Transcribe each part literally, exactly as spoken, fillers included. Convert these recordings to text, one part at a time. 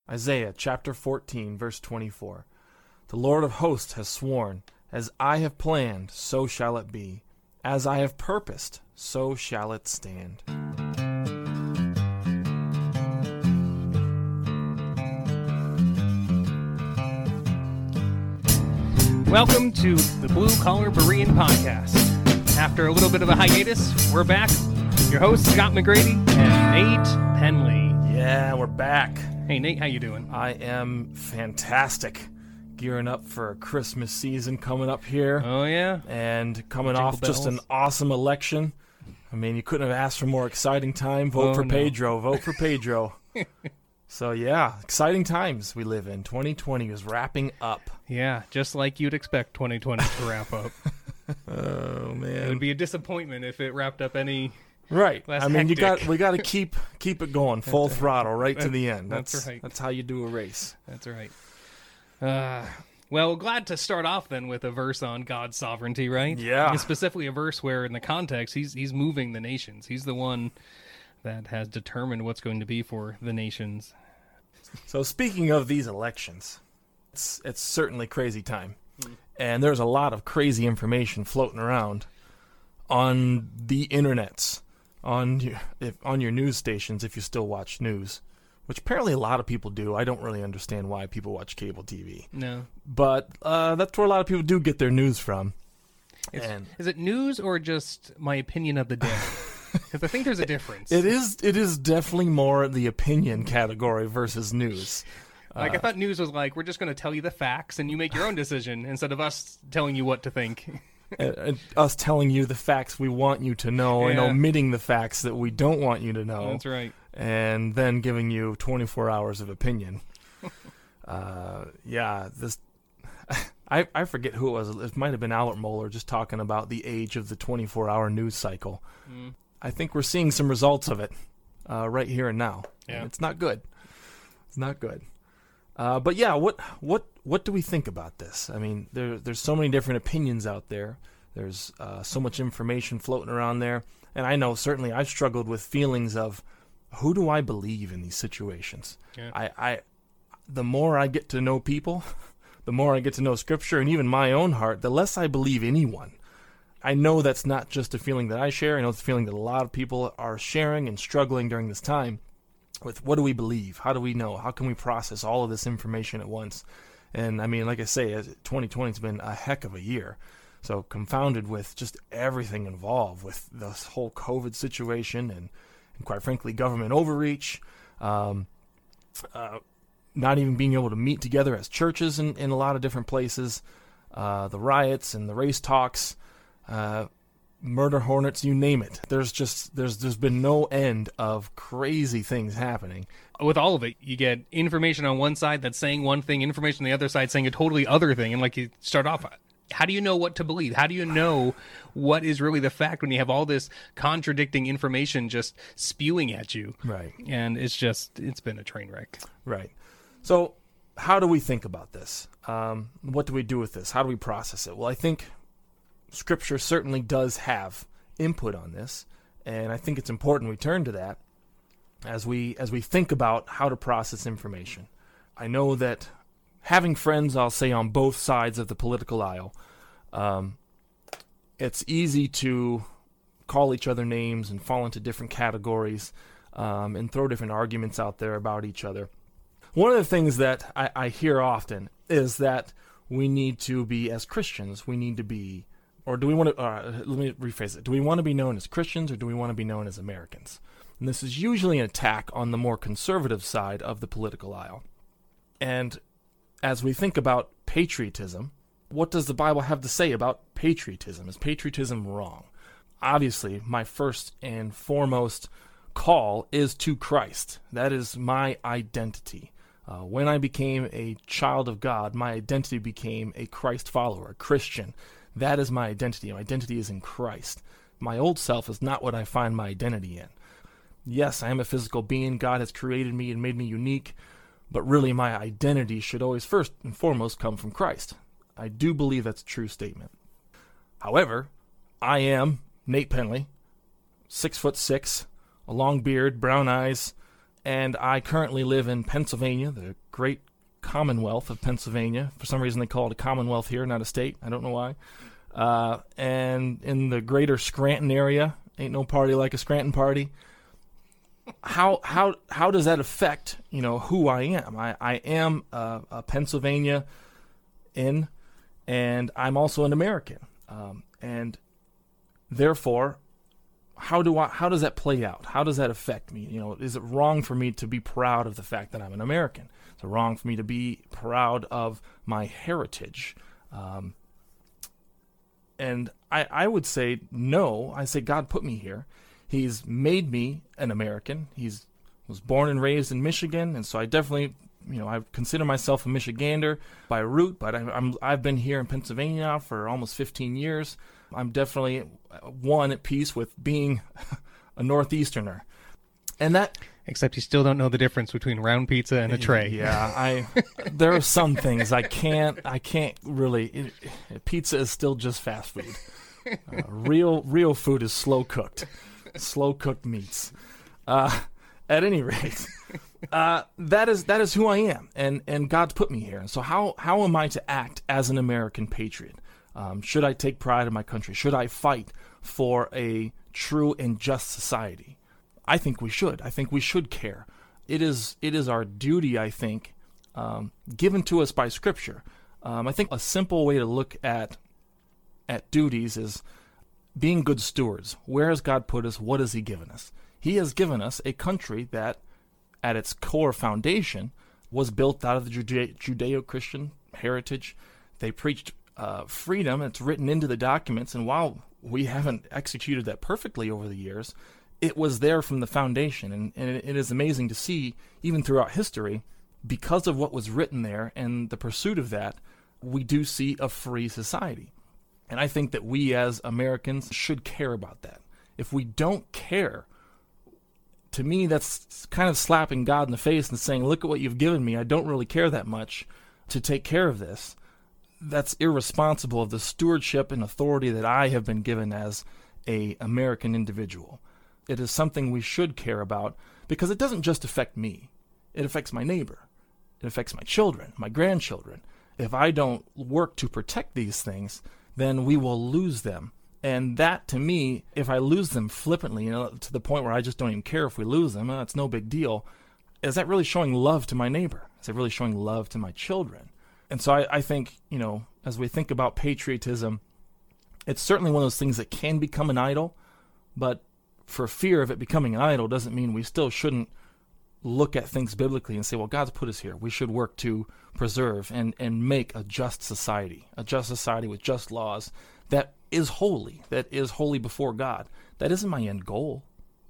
Isaiah chapter fourteen, verse twenty-four. The Lord of hosts has sworn, as I have planned, so shall it be. As I have purposed, so shall it stand. Welcome to the Blue Collar Berean Podcast. After a little bit of a hiatus, we're back. Your hosts, Scott McGrady and Nate Penley. Yeah, we're back. Hey, Nate, how you doing? I am fantastic. Gearing up for Christmas season coming up here. Oh, yeah? And coming Jingle off just bells. an awesome election. I mean, you couldn't have asked for a more exciting time. Vote Oh, for no. Pedro. Vote for Pedro. So, yeah, exciting times we live in. twenty twenty is wrapping up. Yeah, just like you'd expect twenty twenty to wrap up. Oh, man. It would be a disappointment if it wrapped up any... Right. less I mean, you hectic. got we got to keep keep it going full throttle right to the end. that's That's right. That's how you do a race. That's right. Uh, well, glad to start off then with a verse on God's sovereignty, right? Yeah. And specifically a verse where, in the context, he's he's moving the nations. He's the one that has determined what's going to be for the nations. So speaking of these elections, it's it's certainly crazy time, and there's a lot of crazy information floating around on the internets, on your, if, on your news stations if you still watch news, which apparently a lot of people do. I don't really understand why people watch cable T V, No. but uh, that's where a lot of people do get their news from. Is, And is it news or just my opinion of the day? Because I think there's a difference. it is it is definitely more the opinion category versus news. Like, I thought news was like, we're just going to tell you the facts and you make your own decision instead of us telling you what to think. and, and us telling you the facts we want you to know and Yeah. omitting the facts that we don't want you to know. That's right. And then giving you twenty-four hours of opinion. uh, yeah, this I, I forget who it was. It might have been Albert Mohler just talking about the age of the twenty-four hour news cycle. Mm. I think we're seeing some results of it uh, right here and now. Yeah. And it's not good. It's not good. Uh, but yeah, what what what do we think about this? I mean, there there's so many different opinions out there. There's uh, so much information floating around there, and I know certainly I've struggled with feelings of who do I believe in these situations. Yeah. I, I the more I get to know people, the more I get to know Scripture and even my own heart, the less I believe anyone. I know that's not just a feeling that I share. I know it's a feeling that a lot of people are sharing and struggling during this time with what do we believe? How do we know? How can we process all of this information at once? And, I mean, like I say, twenty twenty has been a heck of a year. So confounded with just everything involved with this whole COVID situation and, and quite frankly, government overreach, um, uh, not even being able to meet together as churches in, in a lot of different places, uh, the riots and the race talks, uh, murder hornets, you name it. There's just there's there's been no end of crazy things happening. With all of it, you get information on one side that's saying one thing, information on the other side saying a totally other thing. And like you start off, how do you know what to believe? How do you know what is really the fact when you have all this contradicting information just spewing at you? Right. And it's just, it's been a train wreck. Right. So how do we think about this? Um, what do we do with this? How do we process it? Well, I think Scripture certainly does have input on this, and I think it's important we turn to that as we as we think about how to process information. I know that having friends, I'll say, on both sides of the political aisle, um, it's easy to call each other names and fall into different categories um, and throw different arguments out there about each other. One of the things that I, I hear often is that we need to be, as Christians, we need to be, or do we want to, uh, let me rephrase it, do we want to be known as Christians or do we want to be known as Americans? And this is usually an attack on the more conservative side of the political aisle. And as we think about patriotism, what does the Bible have to say about patriotism? Is patriotism wrong? Obviously, my first and foremost call is to Christ. That is my identity. Uh, when I became a child of God, my identity became a Christ follower, a Christian. That is my identity. My identity is in Christ. My old self is not what I find my identity in. Yes, I am a physical being. God has created me and made me unique, but really my identity should always first and foremost come from Christ. I do believe that's a true statement. However, I am Nate Penley, six foot six, a long beard, brown eyes, and I currently live in Pennsylvania, the great Commonwealth of Pennsylvania. For some reason, they call it a Commonwealth here, not a state. I don't know why. Uh, and in the greater Scranton area, ain't no party like a Scranton party. How how how does that affect, you know, who I am? I, I am a, a Pennsylvania in, and I'm also an American. Um, and therefore, how do I how does that play out? How does that affect me? You know, is it wrong for me to be proud of the fact that I'm an American? Is it wrong for me to be proud of my heritage? Um, and I I would say no. I say God put me here. He's made me an American. He's was born and raised in Michigan, and so I definitely, you know, I consider myself a Michigander by root. But I, I'm I've been here in Pennsylvania now for almost fifteen years. I'm definitely one at peace with being a Northeasterner, and that. Except you still don't know the difference between round pizza and a tray. Yeah, I. There are some things I can't. I can't really. It, it, pizza is still just fast food. Uh, real, real food is slow cooked, slow cooked meats. Uh, at any rate, uh, that is that is who I am, and and God's put me here. And so how how am I to act as an American patriot? Um, should I take pride in my country? Should I fight for a true and just society? I think we should. I think we should care. It is it is our duty, I think, um, given to us by Scripture. Um, I think a simple way to look at at duties is being good stewards. Where has God put us? What has He given us? He has given us a country that, at its core foundation, was built out of the Jude- Judeo-Christian heritage. They preached uh, freedom. It's written into the documents, and while we haven't executed that perfectly over the years, it was there from the foundation, and, and it is amazing to see, even throughout history, because of what was written there and the pursuit of that, we do see a free society. And I think that we as Americans should care about that. If we don't care, to me, that's kind of slapping God in the face and saying, look at what you've given me. I don't really care that much to take care of this. That's irresponsible of the stewardship and authority that I have been given as an American individual. It is something we should care about because it doesn't just affect me. It affects my neighbor. It affects my children, my grandchildren. If I don't work to protect these things, then we will lose them. And that, to me, if I lose them flippantly, you know, to the point where I just don't even care if we lose them, oh, it's no big deal, is that really showing love to my neighbor? Is it really showing love to my children? And so I, I think, you know, as we think about patriotism, it's certainly one of those things that can become an idol, but for fear of it becoming an idol doesn't mean we still shouldn't look at things biblically and say, well, God's put us here. We should work to preserve and, and make a just society, a just society with just laws that is holy, that is holy before God. That isn't my end goal.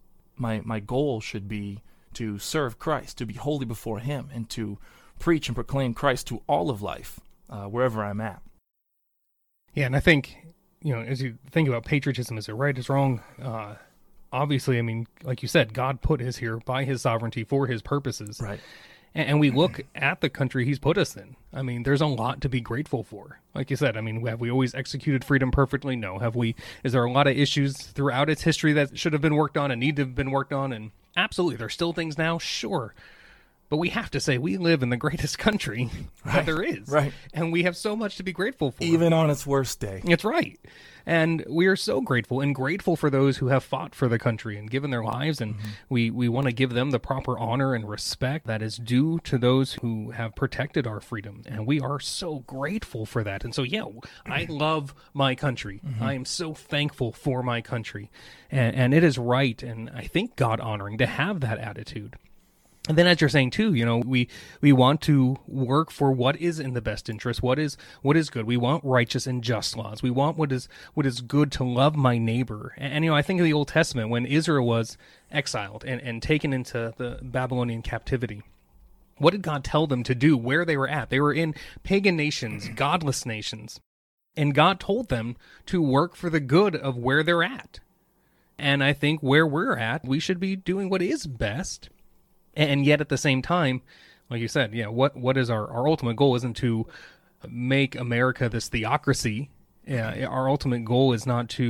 My my goal should be to serve Christ, to be holy before Him, and to preach and proclaim Christ to all of life, uh, wherever I'm at. Yeah, and I think, you know, as you think about patriotism, is it right, is wrong? Uh, obviously, I mean, like you said, God put us here by His sovereignty for His purposes. Right. And, and we look at the country He's put us in. I mean, there's a lot to be grateful for. Like you said, I mean, have we always executed freedom perfectly? No. Have we? Is there a lot of issues throughout its history that should have been worked on and need to have been worked on? And absolutely, there's still things now, sure. But we have to say we live in the greatest country right. that there is. Right. And we have so much to be grateful for. Even on its worst day. That's right. And we are so grateful, and grateful for those who have fought for the country and given their lives. And mm-hmm. we, we want to give them the proper honor and respect that is due to those who have protected our freedom. And we are so grateful for that. And so, yeah, I love my country. Mm-hmm. I am so thankful for my country. And, and it is right, and I think God-honoring, to have that attitude. And then, as you're saying too, you know, we we want to work for what is in the best interest, what is what is good. We want righteous and just laws. We want what is what is good, to love my neighbor. And, and you know, I think of the Old Testament when Israel was exiled and, and taken into the Babylonian captivity. What did God tell them to do where they were at? They were in pagan nations, godless nations. And God told them to work for the good of where they're at. And I think where we're at, we should be doing what is best. And yet at the same time, like you said, yeah, what what is our, our ultimate goal isn't to make America this theocracy. Yeah, our ultimate goal is not to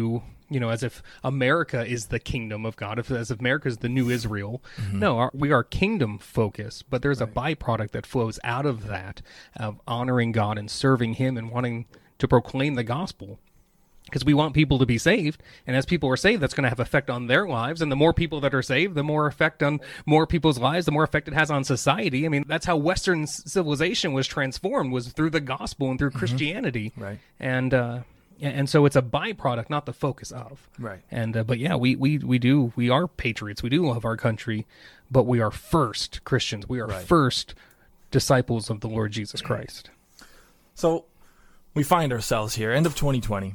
you know, as if America is the kingdom of God, if, as if America is the new Israel. Mm-hmm. No, our, we are kingdom focused, but there's right. a byproduct that flows out of that, of honoring God and serving him and wanting to proclaim the gospel. Because we want people to be saved, and as people are saved, that's going to have effect on their lives, and the more people that are saved, the more effect on more people's lives, the more effect it has on society. I mean, that's how Western civilization was transformed, was through the gospel and through mm-hmm. Christianity. Right. And uh, and so it's a byproduct, not the focus of. Right. And uh, but yeah, we, we, we do, we are patriots, we do love our country, but we are first Christians. We are right. first disciples of the Lord Jesus Christ. So we find ourselves here, end of twenty twenty.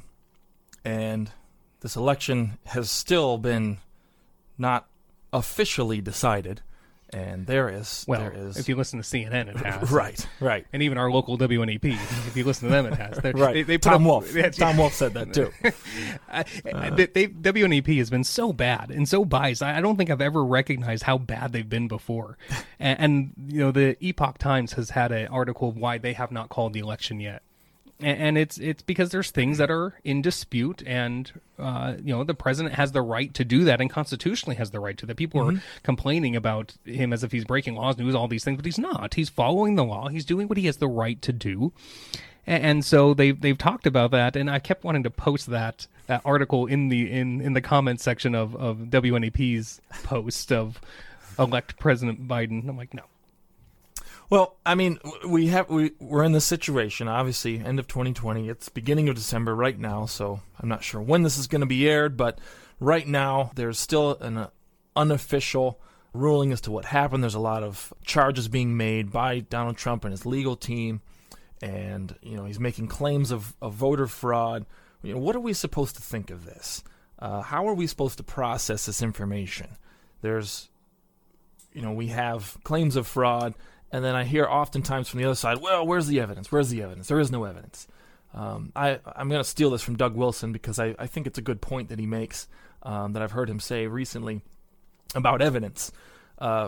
And this election has still been not officially decided, and there is well, there is if you listen to C N N, it has right, right, and even our local W N E P. If you listen to them, it has. They're, right. They, they put Tom up, Wolf. Yeah, Tom Wolf said that too. uh, they, they, W N E P has been so bad and so biased. I, I don't think I've ever recognized how bad they've been before. and, and you know, the Epoch Times has had an article of why they have not called the election yet. And it's it's because there's things that are in dispute, and uh, you know the president has the right to do that, and constitutionally has the right to that. People mm-hmm. are complaining about him as if he's breaking laws and doing all these things, but he's not. He's following the law. He's doing what he has the right to do, and, and so they've they've talked about that. And I kept wanting to post that that article in the in, in the comments section of of W N E P's post of elect President Biden. I'm like, no. Well, I mean, we have we we're in this situation. Obviously, end of twenty twenty. It's beginning of December right now, so I'm not sure when this is going to be aired. But right now, there's still an uh, unofficial ruling as to what happened. There's a lot of charges being made by Donald Trump and his legal team, and you know he's making claims of, of voter fraud. You know, what are we supposed to think of this? Uh, how are we supposed to process this information? There's, you know, we have claims of fraud. And then I hear oftentimes from the other side, well, where's the evidence? Where's the evidence? There is no evidence. Um, I, I'm going to steal this from Doug Wilson because I, I think it's a good point that he makes um, that I've heard him say recently about evidence. Uh,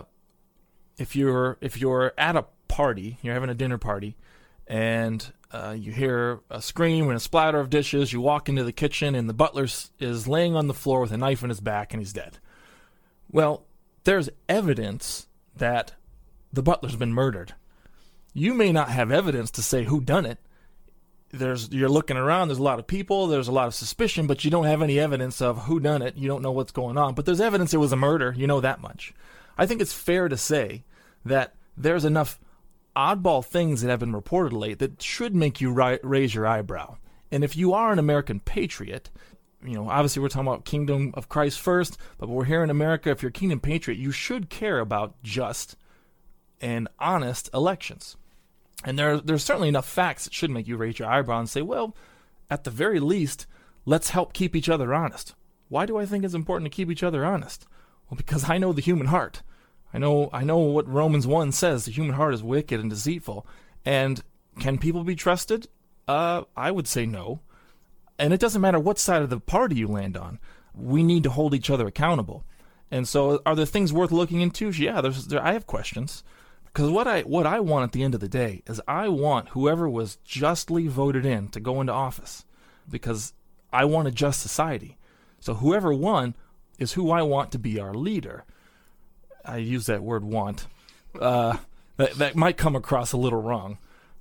if you're if you're at a party, you're having a dinner party, and uh, you hear a scream and a splatter of dishes, you walk into the kitchen and the butler is laying on the floor with a knife in his back and he's dead. Well, there's evidence that the butler's been murdered. You may not have evidence to say who done it. There's you're looking around, there's a lot of people, there's a lot of suspicion, but you don't have any evidence of who done it. You don't know what's going on. But there's evidence it was a murder, you know that much. I think it's fair to say that there's enough oddball things that have been reported late that should make you ri- raise your eyebrow. And if you are an American patriot, you know, obviously we're talking about kingdom of Christ first, but we're here in America. If you're a kingdom patriot, you should care about just and honest elections. And there, there's certainly enough facts that should make you raise your eyebrow and say, well, at the very least, let's help keep each other honest. Why do I think it's important to keep each other honest? Well, because I know the human heart. I know I know what Romans one says. The human heart is wicked and deceitful. And can people be trusted? Uh, I would say no. And it doesn't matter what side of the party you land on. We need to hold each other accountable. And so are there things worth looking into? Yeah, there's. There, I have questions. Because what I what I want at the end of the day is I want whoever was justly voted in to go into office, because I want a just society. So whoever won is who I want to be our leader. I use that word "want." Uh, that that might come across a little wrong,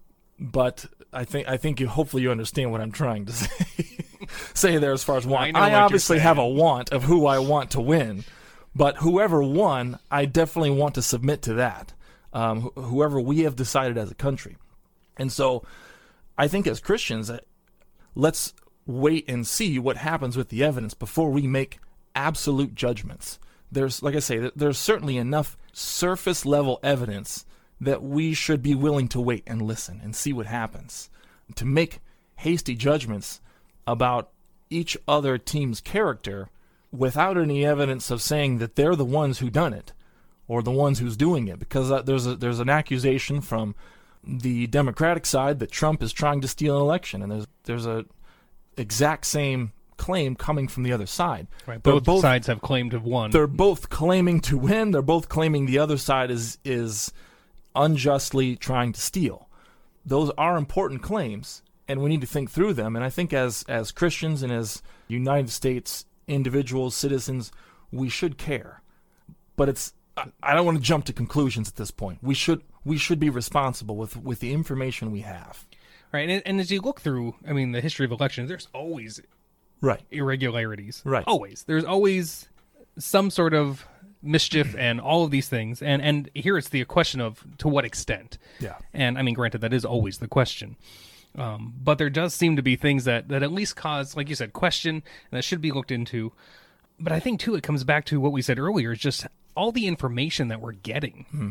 but I think I think you hopefully you understand what I'm trying to say. say there as far as want. I, I obviously have a want of who I want to win, but whoever won, I definitely want to submit to that. Um, wh- whoever we have decided as a country. And so I think as Christians, let's wait and see what happens with the evidence before we make absolute judgments. There's, like I say, there's certainly enough surface level evidence that we should be willing to wait and listen and see what happens. To make hasty judgments about each other team's character without any evidence of saying that they're the ones who done it, or the ones who's doing it, because uh, there's a, there's an accusation from the Democratic side that Trump is trying to steal an election, and there's there's a exact same claim coming from the other side. Right, both, both sides have claimed to have won. They're both claiming to win. They're both claiming the other side is is unjustly trying to steal. Those are important claims, and we need to think through them. And I think as as Christians and as United States individuals, citizens, we should care. But it's I, I don't want to jump to conclusions at this point. We should we should be responsible with, with the information we have. Right, and, and as you look through, I mean, the history of elections, there's always right irregularities. Right. Always. There's always some sort of mischief and all of these things. And, and here it's the question of to what extent. Yeah. And, I mean, granted, that is always the question. Um, but there does seem to be things that, that at least cause, like you said, question, and that should be looked into. But I think, too, it comes back to what we said earlier, is just all the information that we're getting. Hmm.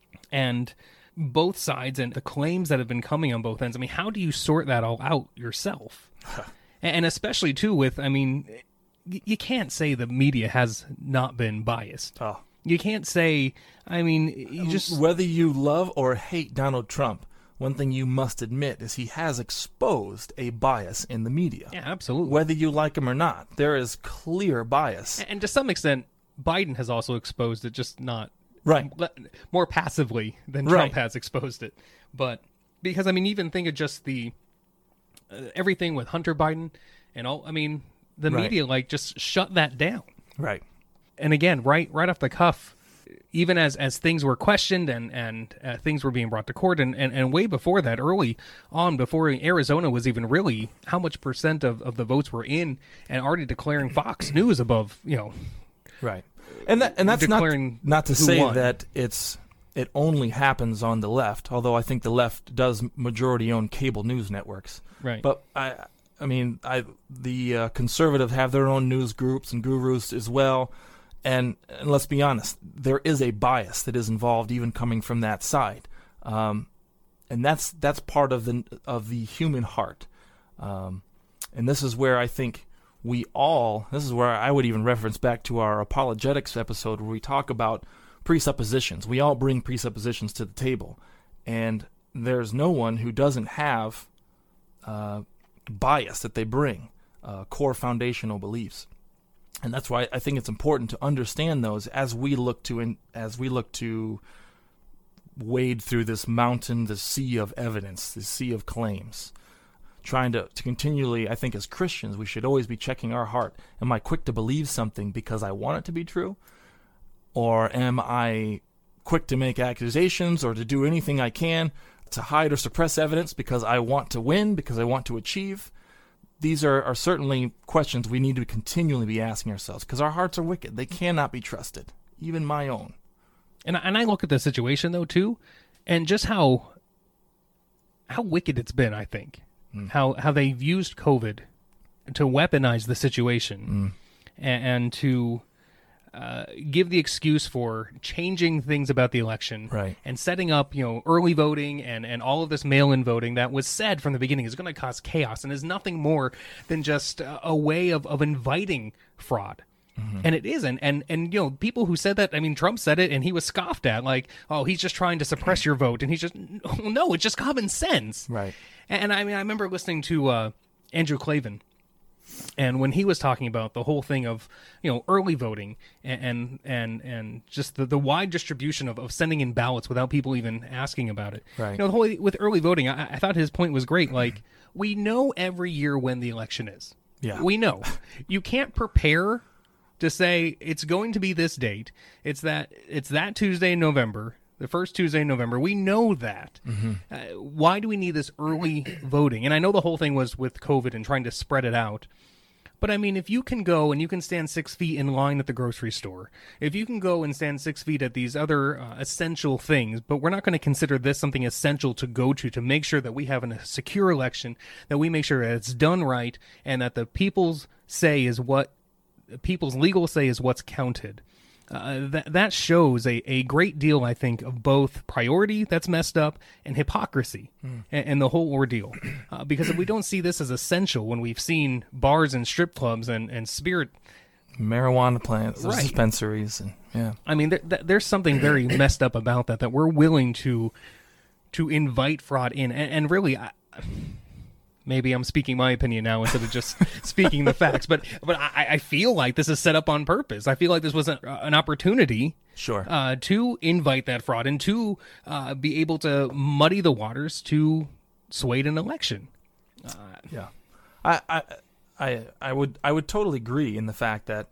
And both sides and the claims that have been coming on both ends. I mean, how do you sort that all out yourself? And especially, too, with, I mean, you can't say the media has not been biased. Oh. You can't say, I mean, you just... Whether you love or hate Donald Trump, one thing you must admit is he has exposed a bias in the media. Yeah, absolutely. Whether you like him or not, there is clear bias. And to some extent, Biden has also exposed it, just not... Right. More passively than Right. Trump has exposed it. But, because, I mean, even think of just the... Uh, everything with Hunter Biden and all, I mean, the Right. media, like, just shut that down. Right. And again, right right off the cuff, even as, as things were questioned and, and uh, things were being brought to court, and, and, and way before that, early on, before Arizona was even really, how much percent of, of the votes were in, and already declaring Fox News above, you know... Right. And that, and that's not, declaring not to who say won. that it's it only happens on the left, although I think the left does majority own cable news networks. Right. But I I mean, I the uh, conservative have their own news groups and gurus as well. And, and let's be honest, there is a bias that is involved even coming from that side. Um, and that's that's part of the of the human heart. Um, and this is where I think we all, this is where I would even reference back to our apologetics episode where we talk about presuppositions. We all bring presuppositions to the table. And there's no one who doesn't have uh, bias that they bring, uh, core foundational beliefs. And that's why I think it's important to understand those as we look to in, as we look to wade through this mountain, this sea of evidence, this sea of claims. Trying to, to continually, I think as Christians, we should always be checking our heart. Am I quick to believe something because I want it to be true? Or am I quick to make accusations or to do anything I can to hide or suppress evidence because I want to win, because I want to achieve? These are, are certainly questions we need to continually be asking ourselves because our hearts are wicked. They cannot be trusted, even my own. And I, and I look at the situation, though, too, and just how how wicked it's been, I think. Mm. How how they've used COVID to weaponize the situation mm. and, and to uh, give the excuse for changing things about the election right. and setting up, you know, early voting and, and all of this mail-in voting that was said from the beginning is going to cause chaos and is nothing more than just a, a way of, of inviting fraud. Mm-hmm. And it isn't. And, and, you know, people who said that, I mean, Trump said it and he was scoffed at, like, oh, he's just trying to suppress your vote. And he's just, no, it's just common sense. Right. And, I mean, I remember listening to uh, Andrew Klavan, and when he was talking about the whole thing of, you know, early voting and and and, and just the, the wide distribution of, of sending in ballots without people even asking about it. Right. You know, the whole, with early voting, I, I thought his point was great. Like, we know every year when the election is. Yeah. We know. You can't prepare to say it's going to be this date. It's that it's that Tuesday in November, the first Tuesday in November. We know that. Mm-hmm. Uh, why do we need this early voting? And I know the whole thing was with COVID and trying to spread it out. But, I mean, if you can go and you can stand six feet in line at the grocery store, if you can go and stand six feet at these other uh, essential things, but we're not going to consider this something essential to go to, to make sure that we have a secure election, that we make sure that it's done right, and that the people's say is what, people's legal say is what's counted. Uh, that that shows a, a great deal, I think, of both priority that's messed up and hypocrisy mm. and, and the whole ordeal. Uh, because if we don't see this as essential when we've seen bars and strip clubs and, and spirit... marijuana plants, right. dispensaries, and yeah. I mean, there, there, there's something very messed up about that, that we're willing to to invite fraud in. And, and really... I, Maybe I'm speaking my opinion now instead of just speaking the facts, but but I, I feel like this is set up on purpose. I feel like this was a, an opportunity, sure, uh, to invite that fraud and to uh, be able to muddy the waters to sway an election. Uh, Yeah, I, I, I, I would, I would totally agree in the fact that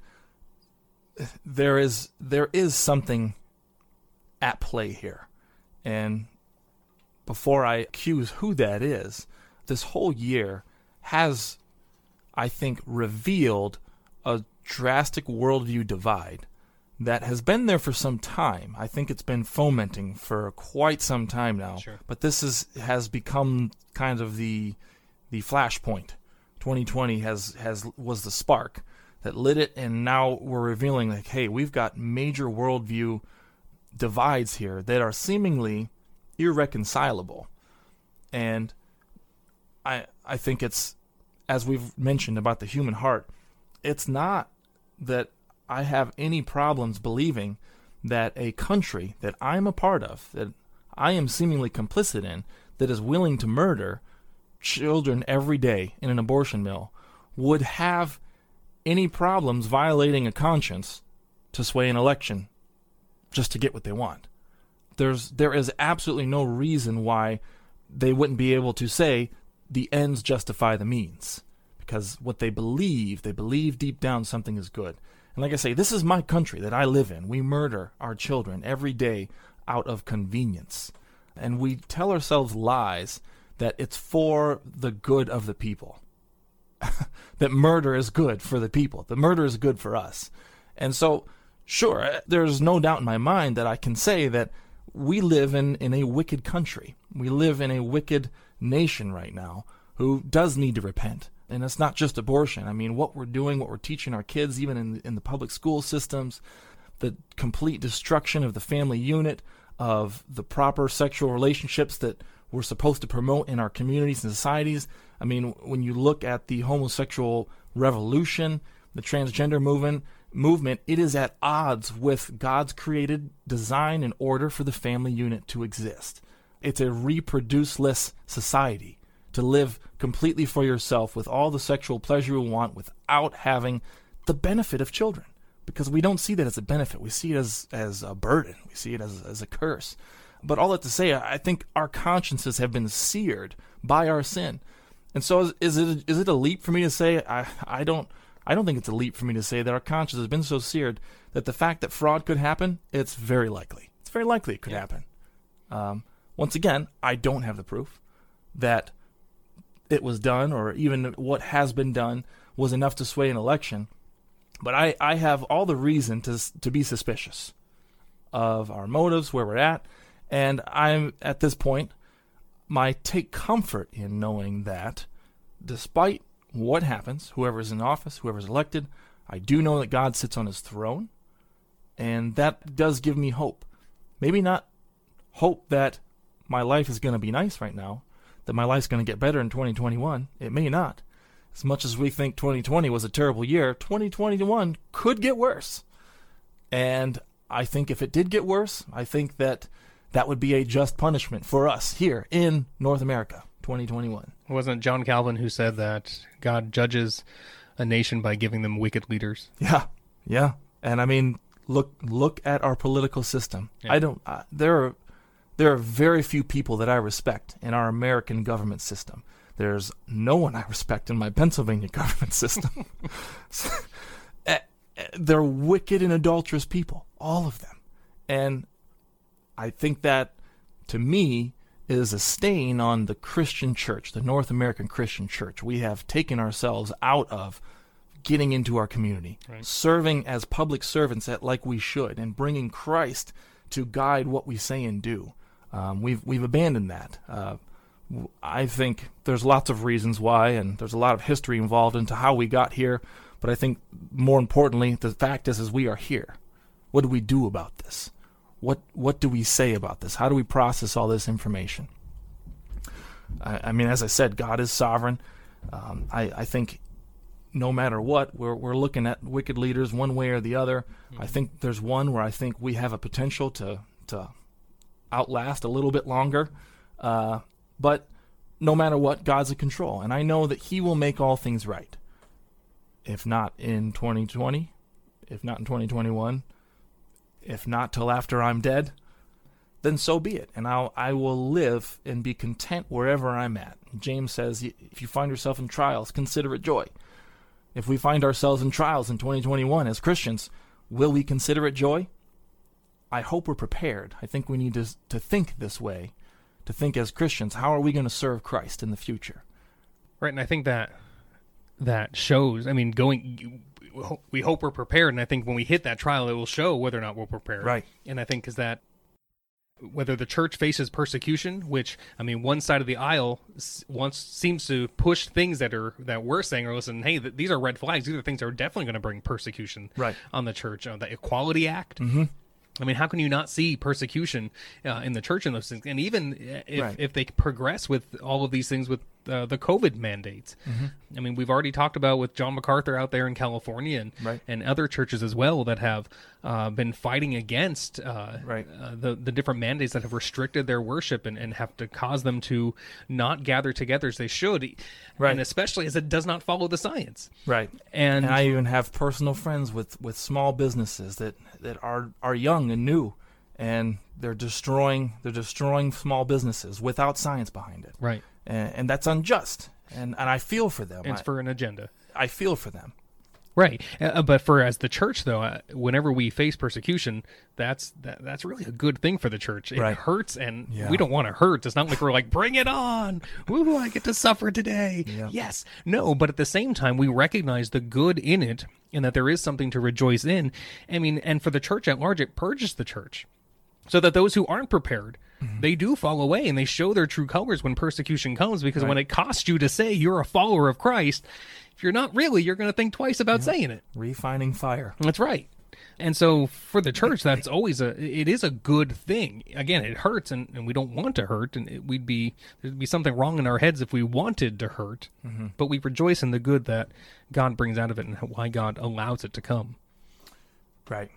there is, there is something at play here, and before I accuse who that is, this whole year has, I think, revealed a drastic worldview divide that has been there for some time. I think it's been fomenting for quite some time now. Sure. But this is has become kind of the the flashpoint. twenty twenty has has was the spark that lit it, and now we're revealing like, hey, we've got major worldview divides here that are seemingly irreconcilable. And I I think it's, as we've mentioned about the human heart, it's not that I have any problems believing that a country that I'm a part of, that I am seemingly complicit in, that is willing to murder children every day in an abortion mill, would have any problems violating a conscience to sway an election just to get what they want. There's there is absolutely no reason why they wouldn't be able to say the ends justify the means, because what they believe, they believe deep down something is good. And like I say, this is my country that I live in. We murder our children every day out of convenience. And we tell ourselves lies that it's for the good of the people. That murder is good for the people. The murder is good for us. And so, sure, there's no doubt in my mind that I can say that we live in, in a wicked country. We live in a wicked nation right now who does need to repent. And it's not just abortion. I mean, what we're doing, what we're teaching our kids, even in, in the public school systems, the complete destruction of the family unit, of the proper sexual relationships that we're supposed to promote in our communities and societies. I mean, when you look at the homosexual revolution, the transgender movement, movement, it is at odds with God's created design and order for the family unit to exist. It's a reproduceless society, to live completely for yourself with all the sexual pleasure you want without having the benefit of children. Because we don't see that as a benefit. We see it as, as a burden. We see it as, as a curse. But all that to say, I think our consciences have been seared by our sin. And so is, is it is it a leap for me to say, I, I don't I don't think it's a leap for me to say that our conscience has been so seared that the fact that fraud could happen, it's very likely. It's very likely it could yeah. happen. Um, once again, I don't have the proof that it was done, or even what has been done was enough to sway an election. But I, I have all the reason to to be suspicious of our motives, where we're at, and I'm at this point, I take comfort in knowing that despite what happens, whoever's in office, whoever's elected, I do know that God sits on his throne, and that does give me hope. Maybe not hope that my life is going to be nice right now, that my life's going to get better in twenty twenty-one. It may not. As much as we think twenty twenty was a terrible year, twenty twenty-one could get worse. And I think if it did get worse, I think that that would be a just punishment for us here in North America, twenty twenty-one. It wasn't John Calvin who said that God judges a nation by giving them wicked leaders? Yeah, yeah. And I mean, look look at our political system. Yeah. I don't. Uh, there are there are very few people that I respect in our American government system. There's no one I respect in my Pennsylvania government system. They're wicked and adulterous people, all of them. And I think that, to me, is a stain on the Christian church, the North American Christian church. We have taken ourselves out of getting into our community, right, serving as public servants at, like we should, and bringing Christ to guide what we say and do. Um, we've we've abandoned that. Uh, I think there's lots of reasons why, and there's a lot of history involved into how we got here. But I think more importantly, the fact is, is we are here. What do we do about this? What what do we say about this? How do we process all this information? I, I mean, as I said, God is sovereign. Um, I, I think no matter what, we're we're looking at wicked leaders one way or the other. Mm-hmm. I think there's one where I think we have a potential to to outlast a little bit longer. Uh, but no matter what, God's in control, and I know that He will make all things right. If not in twenty twenty, if not in twenty twenty-one, if not till after I'm dead, then so be it. And I'll, I will live and be content wherever I'm at. James says, if you find yourself in trials, consider it joy. If we find ourselves in trials in twenty twenty-one as Christians, will we consider it joy? I hope we're prepared. I think we need to to think this way, to think as Christians, how are we going to serve Christ in the future? Right, and I think that that shows, I mean, going, we hope we're prepared, and I think when we hit that trial, it will show whether or not we're prepared. Right. And I think because that, whether the church faces persecution, which, I mean, one side of the aisle wants seems to push things that are that we're saying, or listen, hey, th- these are red flags. These are things that are definitely going to bring persecution right. on the church. Uh, the Equality Act. Mm-hmm. I mean, how can you not see persecution uh, in the church in those things? And even if, right. if they progress with all of these things with uh, the COVID mandates. Mm-hmm. I mean, we've already talked about with John MacArthur out there in California and, right. and other churches as well that have uh, been fighting against uh, right. uh, the, the different mandates that have restricted their worship and, and have to cause them to not gather together as they should. Right. And especially as it does not follow the science. Right. And, and I even have personal friends with, with small businesses that, that are, are young and new, and they're destroying they're destroying small businesses without science behind it. Right. And, and that's unjust. And and I feel for them. It's I, for an agenda. I feel for them. Right. Uh, but for as the church, though, uh, whenever we face persecution, that's that, that's really a good thing for the church. It right. hurts, and yeah. we don't want to hurt. It's not like we're like, bring it on. Woo, I get to suffer today. Yeah. Yes. No, but at the same time, we recognize the good in it and that there is something to rejoice in. I mean, and for the church at large, it purges the church so that those who aren't prepared, mm-hmm. they do fall away and they show their true colors when persecution comes, because right. when it costs you to say you're a follower of Christ, if you're not really, you're going to think twice about yeah. saying it. Refining fire. That's right. And so for the church, that's always a, it is a good thing. Again, it hurts, and, and we don't want to hurt, and it, we'd be, there'd be something wrong in our heads if we wanted to hurt, mm-hmm. but we rejoice in the good that God brings out of it and why God allows it to come. Right.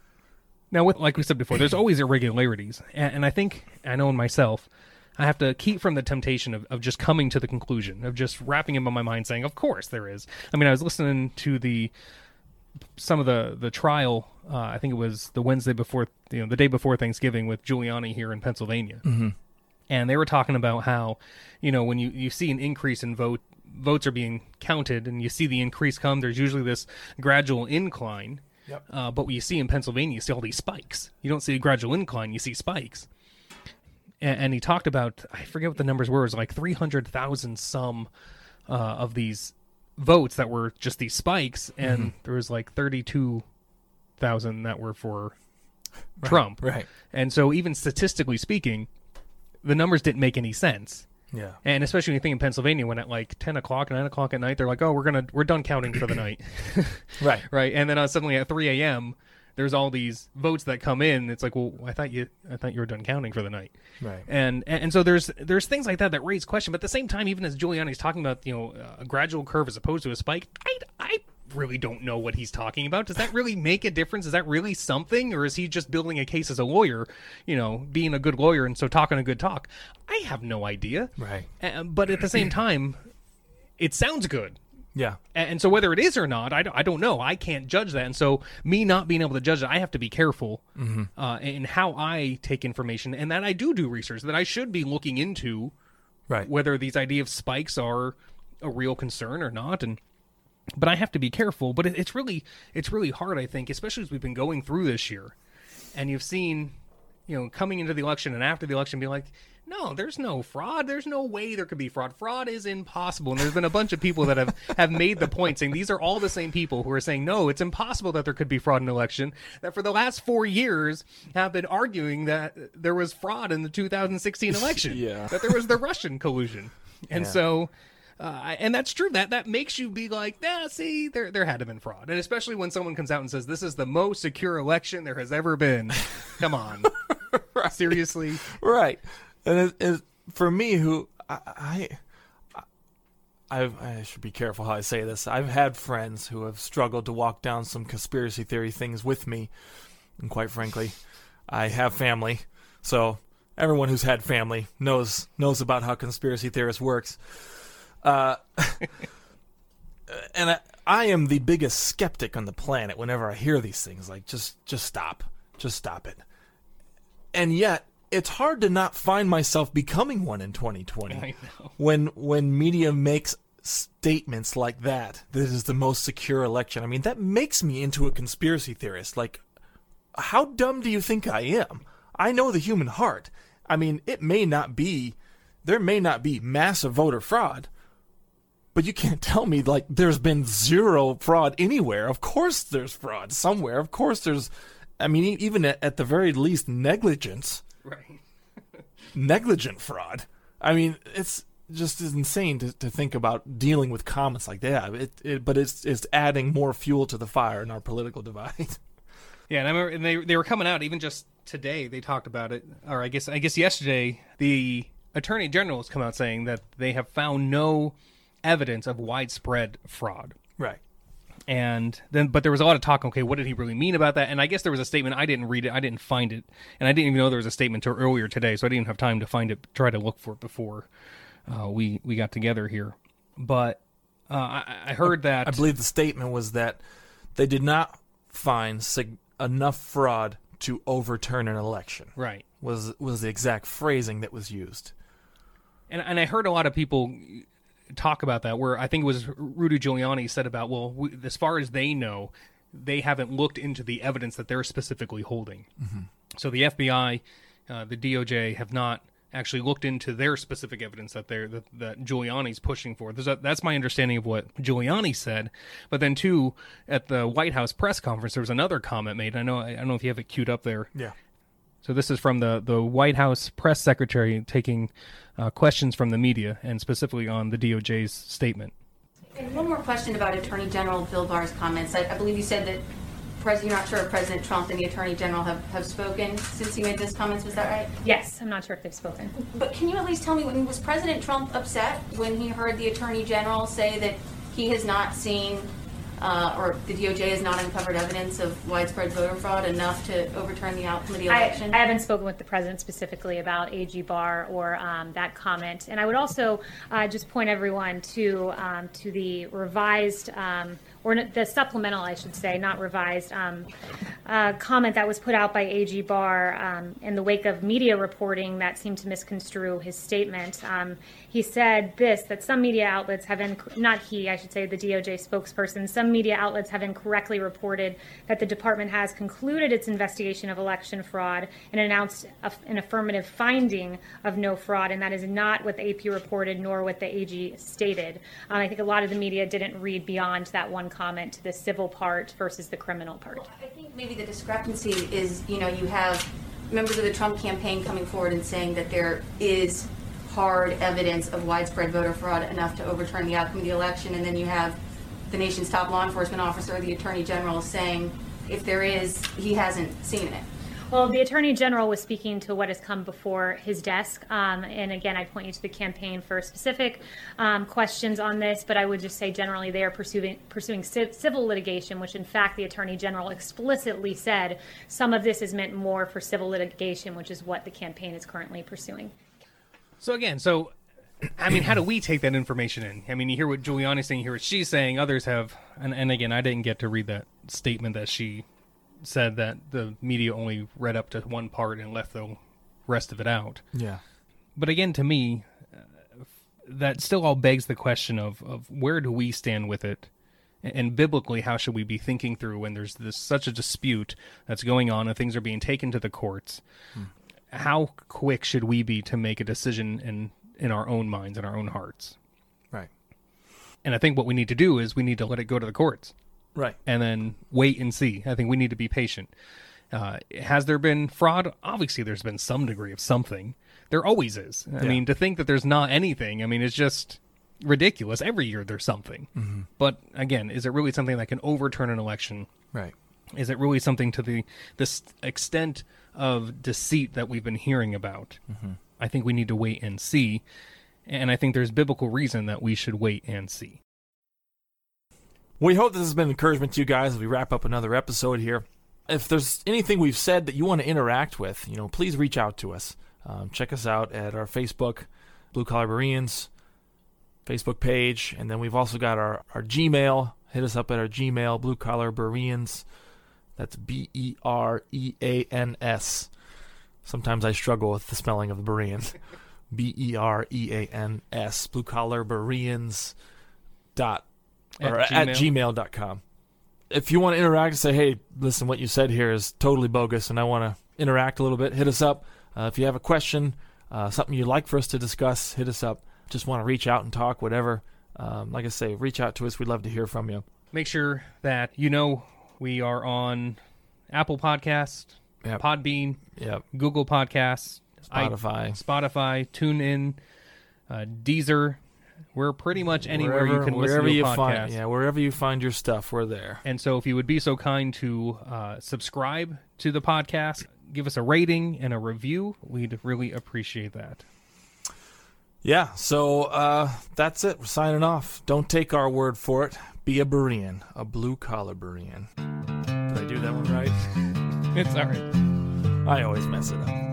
Now, with, like we said before, there's always irregularities, and, and I think, I know in myself, I have to keep from the temptation of, of just coming to the conclusion, of just wrapping him in my mind saying, of course there is. I mean, I was listening to the some of the, the trial, uh, I think it was the Wednesday before, you know, the day before Thanksgiving with Giuliani here in Pennsylvania. Mm-hmm. And they were talking about how, you know, when you, you see an increase in vote, votes are being counted, and you see the increase come, there's usually this gradual incline. Yep. Uh, but what you see in Pennsylvania, you see all these spikes. You don't see a gradual incline, you see spikes. And, and he talked about, I forget what the numbers were, it was like three hundred thousand some uh, of these votes that were just these spikes, and mm-hmm. there was like thirty-two thousand that were for right, Trump. Right. And so even statistically speaking, the numbers didn't make any sense. Yeah. And especially when you think in Pennsylvania, when at like ten o'clock, nine o'clock at night, they're like, oh, we're going to, we're done counting for the night. Right. Right. And then uh, suddenly at three a.m., there's all these votes that come in. It's like, well, I thought you, I thought you were done counting for the night. Right. And, and, and so there's, there's things like that that raise question. But at the same time, even as Giuliani's talking about, you know, a gradual curve as opposed to a spike, I, I really don't know what he's talking about. Does that really make a difference? Is that really something? Or is he just building a case as a lawyer, you know, being a good lawyer and so talking a good talk? I have no idea. Right. Uh, but at the same time, it sounds good. Yeah. And, and so whether it is or not, I, I don't know. I can't judge that. And so me not being able to judge it, I have to be careful mm-hmm. uh, in how I take information, and that I do do research, that I should be looking into right. whether these idea of spikes are a real concern or not. And but I have to be careful. But it, it's really it's really hard, I think, especially as we've been going through this year, and you've seen, you know, coming into the election and after the election, be like, no, there's no fraud. There's no way there could be fraud. Fraud is impossible. And there's been a bunch of people that have, have made the point saying these are all the same people who are saying, no, it's impossible that there could be fraud in an election, that for the last four years have been arguing that there was fraud in the two thousand sixteen election, yeah. that there was the Russian collusion. And yeah. so, uh, and that's true. That that makes you be like, nah, see, there there had to have been fraud. And especially when someone comes out and says, this is the most secure election there has ever been. Come on. Right. Seriously? Right. And it, it, for me, who I, I, I've, I should be careful how I say this. I've had friends who have struggled to walk down some conspiracy theory things with me, and quite frankly, I have family, so everyone who's had family knows knows about how conspiracy theorists works. Uh, and I, I am the biggest skeptic on the planet. Whenever I hear these things, like just just stop, just stop it. And yet, it's hard to not find myself becoming one in twenty twenty. I know. When when media makes statements like that, this is the most secure election. I mean, that makes me into a conspiracy theorist. Like, how dumb do you think I am? I know the human heart. I mean, it may not be, there may not be massive voter fraud, but you can't tell me, like, there's been zero fraud anywhere. Of course there's fraud somewhere. Of course there's, I mean, e- even at, at the very least, negligence. Right. Negligent fraud. I mean, it's just insane to, to think about dealing with comments like that. It, it, but it's, it's adding more fuel to the fire in our political divide. Yeah, and I remember and they they were coming out even just today. They talked about it, or I guess I guess yesterday the Attorney General has come out saying that they have found no evidence of widespread fraud. Right. And then, but there was a lot of talk. Okay, what did he really mean about that? And I guess there was a statement. I didn't read it. I didn't find it, and I didn't even know there was a statement until earlier today. So I didn't have time to find it. Try to look for it before uh, we we got together here. But uh, I, I heard that I believe the statement was that they did not find sig- enough fraud to overturn an election. Right. Was was the exact phrasing that was used. And and I heard a lot of people talk about that, where I think it was Rudy Giuliani said about, well, we, as far as they know, they haven't looked into the evidence that they're specifically holding. Mm-hmm. So the F B I, uh, the D O J have not actually looked into their specific evidence that they're that, that Giuliani's pushing for. There's a, that's my understanding of what Giuliani said. But then too, at the White House press conference, there was another comment made. I know I don't know if you have it queued up there. Yeah. So this is from the, the White House press secretary taking uh, questions from the media, and specifically on the D O J's statement. And one more question about Attorney General Bill Barr's comments. I, I believe you said that Pres- you're not sure if President Trump and the Attorney General have, have spoken since he made those comments. Was that right? Yes, I'm not sure if they've spoken. But can you at least tell me, when was President Trump upset when he heard the Attorney General say that he has not seen Uh, or the D O J has not uncovered evidence of widespread voter fraud enough to overturn the outcome of the election? I, I haven't spoken with the president specifically about A G Barr or um, that comment. And I would also uh, just point everyone to um, to the revised, um, or the supplemental, I should say, not revised, um, uh, comment that was put out by A G Barr um, in the wake of media reporting that seemed to misconstrue his statement. Um, he said this, that some media outlets have, inc- not he, I should say, the D O J spokesperson, some media outlets have incorrectly reported that the department has concluded its investigation of election fraud and announced a, an affirmative finding of no fraud, and that is not what the A P reported nor what the A G stated. Um, I think a lot of the media didn't read beyond that one comment to the civil part versus the criminal part. Well, I think maybe the discrepancy is, you know, you have members of the Trump campaign coming forward and saying that there is hard evidence of widespread voter fraud enough to overturn the outcome of the election, and then you have the nation's top law enforcement officer, the Attorney General, saying if there is, he hasn't seen it. Well, the Attorney General was speaking to what has come before his desk. Um, and again, I point you to the campaign for specific um, questions on this, but I would just say generally they are pursuing, pursuing civ- civil litigation, which in fact the Attorney General explicitly said some of this is meant more for civil litigation, which is what the campaign is currently pursuing. So again, so I mean, how do we take that information in? I mean, you hear what Giuliani's saying, you hear what she's saying, others have, and, and again, I didn't get to read that statement that she said that the media only read up to one part and left the rest of it out. Yeah. But again, to me, uh, that still all begs the question of, of where do we stand with it? And, and biblically, how should we be thinking through when there's this such a dispute that's going on and things are being taken to the courts? Hmm. How quick should we be to make a decision in, in our own minds and our own hearts? Right. And I think what we need to do is we need to let it go to the courts. Right. And then wait and see. I think we need to be patient. Uh, has there been fraud? Obviously, there's been some degree of something. There always is. I yeah. mean, to think that there's not anything, I mean, it's just ridiculous. Every year there's something. Mm-hmm. But again, is it really something that can overturn an election? Right. Is it really something to the this extent of deceit that we've been hearing about? Mm-hmm. I think we need to wait and see. And I think there's biblical reason that we should wait and see. We hope this has been encouragement to you guys as we wrap up another episode here. If there's anything we've said that you want to interact with, you know, please reach out to us. Um, check us out at our Facebook, Blue Collar Bereans Facebook page, and then we've also got our, our Gmail. Hit us up at our Gmail, Blue Collar Bereans. That's B E R E A N S. Sometimes I struggle with the spelling of Bereans. B E R E A N S. Blue Collar Bereans dot or At at Gmail. gmail dot com. If you want to interact and say, hey, listen, what you said here is totally bogus, and I want to interact a little bit, hit us up. Uh, if you have a question, uh, something you'd like for us to discuss, hit us up. Just want to reach out and talk, whatever. Um, like I say, reach out to us. We'd love to hear from you. Make sure that you know we are on Apple Podcasts, Yep. Podbean, Yep. Google Podcasts, I- Spotify. Spotify, TuneIn, uh, Deezer. We're pretty much anywhere Wherever- you can listen wherever to a you podcast. Find, yeah, wherever you find your stuff, we're there. And so if you would be so kind to uh, subscribe to the podcast, give us a rating and a review, we'd really appreciate that. Yeah, so uh, that's it. We're signing off. Don't take our word for it. Be a Berean, a blue-collar Berean. Did I do that one right? It's all right. I always mess it up.